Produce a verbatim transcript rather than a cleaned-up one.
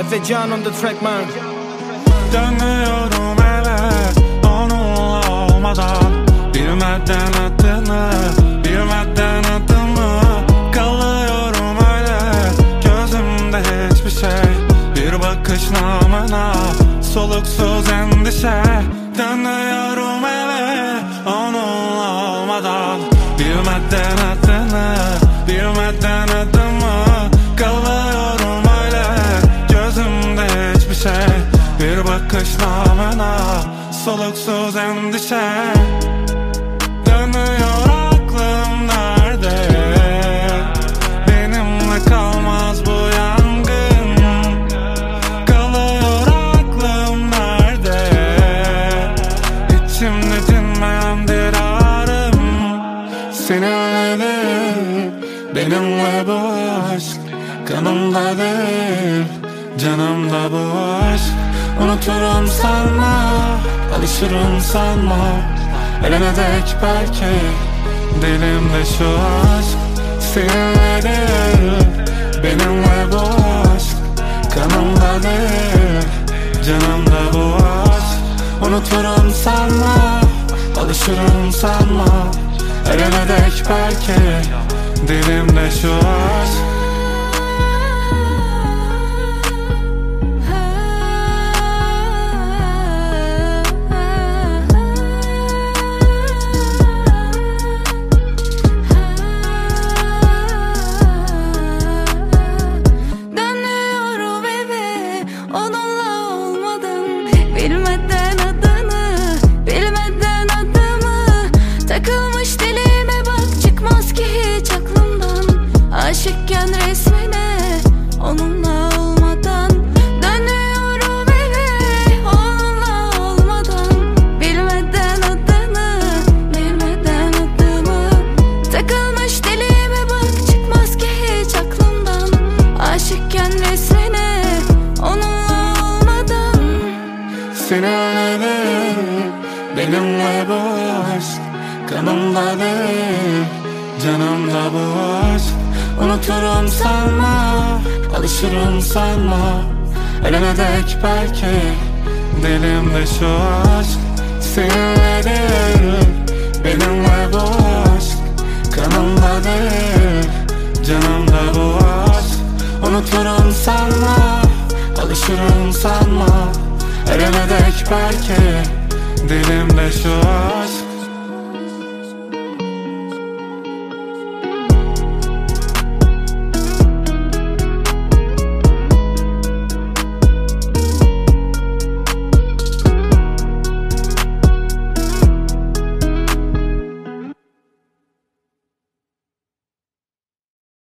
Efecan on the track man. Dönüyorum eve onunla olmadan, bilmeden adını, bilmeden adımı. Kalıyorum öyle gözümde hiçbir şey, bir bakış namına soluksuz endişe. Dönüyorum eve onunla olmadan, bilmeden adını, bilmeden adımı. Kalıyorum öyle gözümde hiçbir şey, bir bakış namına soluksuz endişe. Dönüyor aklım nerede, benimle kalmaz bu yangın. Kalıyor aklım nerede, içimde dinmeyendir ağrım. Seninledir benimle bu aşk, kanımdadır canımda bu aşk. Unuturum sanma, alışırım sanma, ölene dek belki dilimde şu aşk. Seninledir benimle bu aşk, kanımdadır canımda bu aşk. Unuturum sanma, alışırım sanma, ölene dek belki dilimde şu aşk. Bilmeden adını, bilmeden adımı. Takılmış dilime bak, çıkmaz ki hiç aklımdan. Aşıkken resmine, onunla olmadan. Dönüyorum eve, onunla olmadan. Bilmeden adını, bilmeden adımı. Takılmış dilime bak, çıkmaz ki hiç aklımdan. Aşıkken resmine, onunla olmadan. Seninledir benimle bu aşk, kanımdadır canımda bu aşk. Unuturum sanma, alışırım sanma, ölene dek belki dilimde şu aşk. Seninledir benimle bu aşk, kanımdadır canımda bu aşk. Unuturum sanma, alışırım sanma, ölene dek belki dilimde şu an.